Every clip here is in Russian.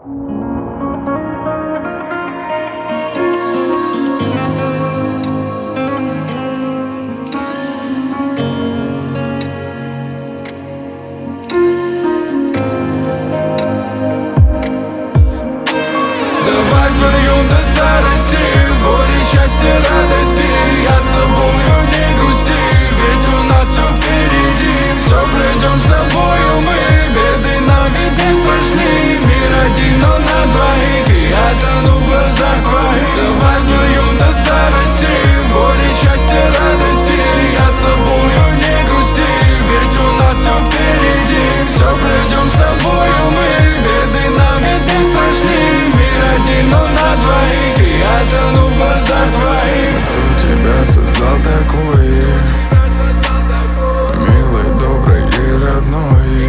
Давай вдвоем до старости, горе, счастье, радости. Я с тобою, не грусти, ведь у нас все впереди. Все пройдем с тобою мы, беды нам ведь не страшны. Мир один, но на двоих, и я тону в глазах твоих. Давай вдвоем до старости, горе, счастье, радости. Я с тобою, не грусти, ведь у нас все впереди. Все пройдем с тобою мы, беды нам ведь не страшны. Мир один, но на двоих, и я тону в глазах твоих. Кто тебя создал такой? Милый, добрый и родной.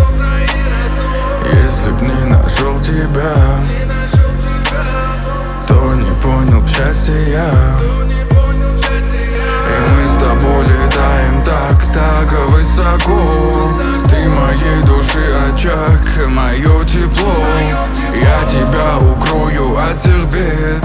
Если б не нашел тебя, то не понял б счастья я. И мы с тобой летаем так высоко. Ты моей души очаг, мое тепло. Я тебя укрою от всех бед.